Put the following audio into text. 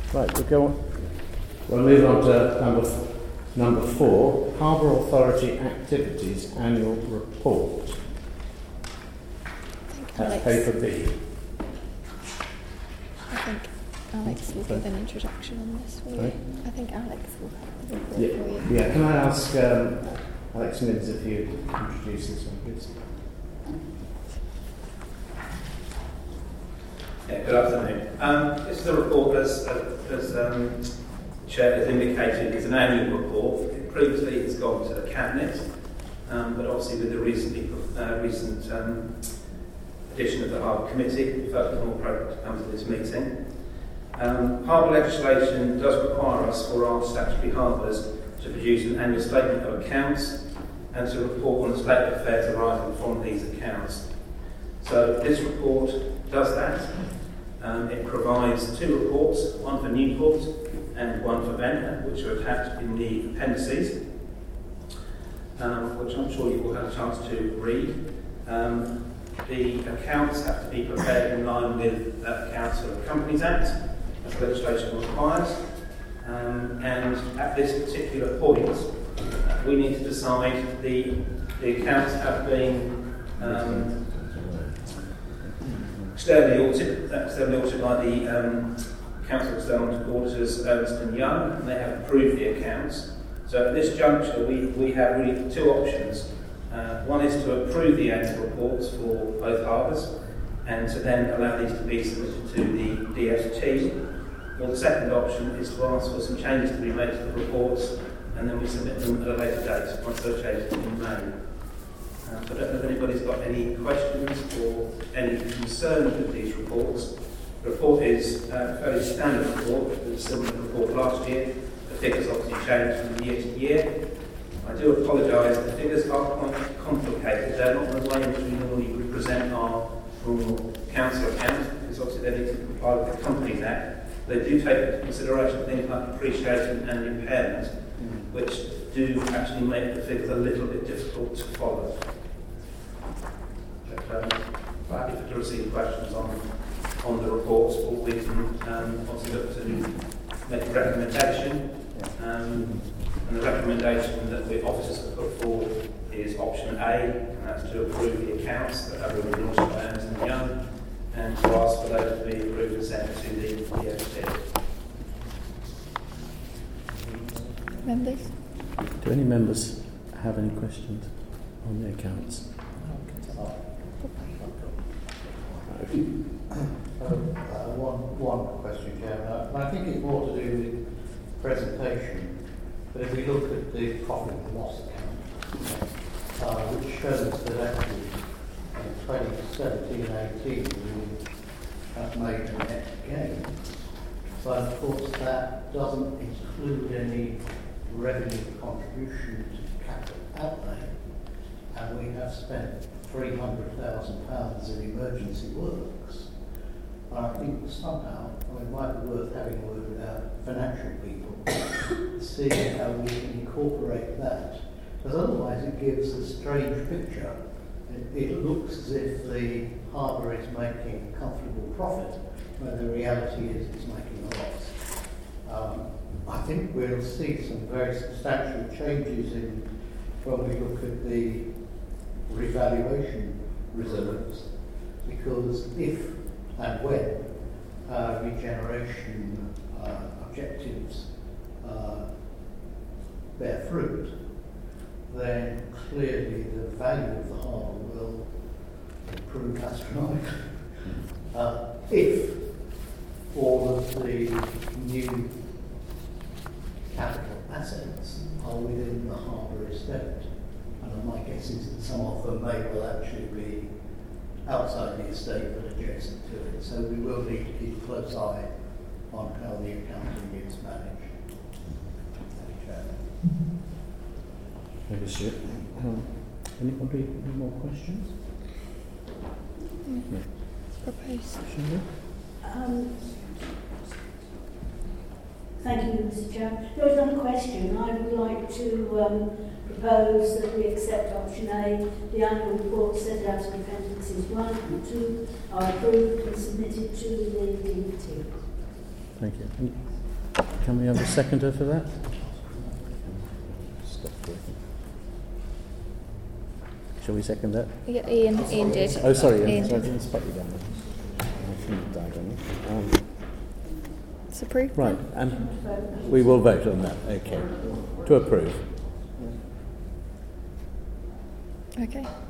Right, we'll move on to number 4, Harbour Authority Activities Annual Report. That's paper B. I think Alex will give an introduction on this for you. I think Alex will have the report for you. Yeah, can I ask Alex Mims if you introduce this one, please? Yeah, good afternoon. This is a report, as Chair has indicated, is an annual report. It previously has gone to the Cabinet, but obviously with the recent addition of the Harbour Committee, we felt it was more appropriate to come to this meeting. Harbour legislation does require us, for our statutory harbours, to produce an annual statement of accounts and to report on the state of affairs arising from these accounts. So this report does that. It provides 2 reports, one for Newport and one for Ventnor, which are attached in the appendices, which I'm sure you will have a chance to read. The accounts have to be prepared in line with accounts of the Companies Act, as the legislation requires. And at this particular point, we need to decide the accounts have been externally audited by the Council of External Auditors, Ernst & Young, and they have approved the accounts. So at this juncture, we have really 2 options. One is to approve the annual reports for both harbours and to then allow these to be submitted to the DFT. Or the second option is to ask for some changes to be made to the reports and then we submit them at a later date once those changes have been made. So I don't know if anybody's got any questions or any concerns with these reports. The report is a fairly standard report. It was a similar report last year. The figures obviously change from year to year. I do apologise, the figures are quite complicated. They're not the way in which we normally represent our normal council accounts, because obviously they need to comply with the Companies Act. They do take into consideration things like depreciation and impairment, which do actually make the figures a little bit difficult to follow. But happy to receive questions on the reports, or we can obviously look to make a recommendation. And the recommendation that the officers have put forward is option A, and that's to approve the accounts that are endorsed by Ernst & Young, and to ask for those to be approved and sent to the DFT. Members? Do any members have any questions on the accounts? One question, Chairman. I think it's more to do with presentation. But if we look at the profit and loss account, which shows that actually in 2017-18 we have made a net gain, but of course that doesn't include any revenue contribution to capital outlay, and we have spent £300,000 in emergency works. And I think somehow, it might be worth having a word with our financial people to see how we can incorporate that. Because otherwise it gives a strange picture. It looks as if the harbour is making a comfortable profit, when the reality is it's making a loss. I think we'll see some very substantial changes when we look at the revaluation reserves, because if and when regeneration objectives bear fruit, then clearly the value of the harbour will improve astronomically. If all of the new capital assets are within the harbour estate, and my guess is that some of them may well actually be outside the estate but adjacent to it. So we will need to keep a close eye on how the accounting is managed. Thank you, Stuart. Anybody any more questions? No. Proposed. Thank you, Mr. Chairman. There was another question. I would like to propose that we accept option A. The annual report set out in appendices 1 and 2 are approved and submitted to the DFT. Thank you. Can we have a seconder for that? Stop talking. Shall we second that? Yeah, Ian did. Oh, sorry, Ian I did. didn't spot you down there. I shouldn't have died on it. It's approved. Right, and we will vote on that. Okay. To approve. Okay.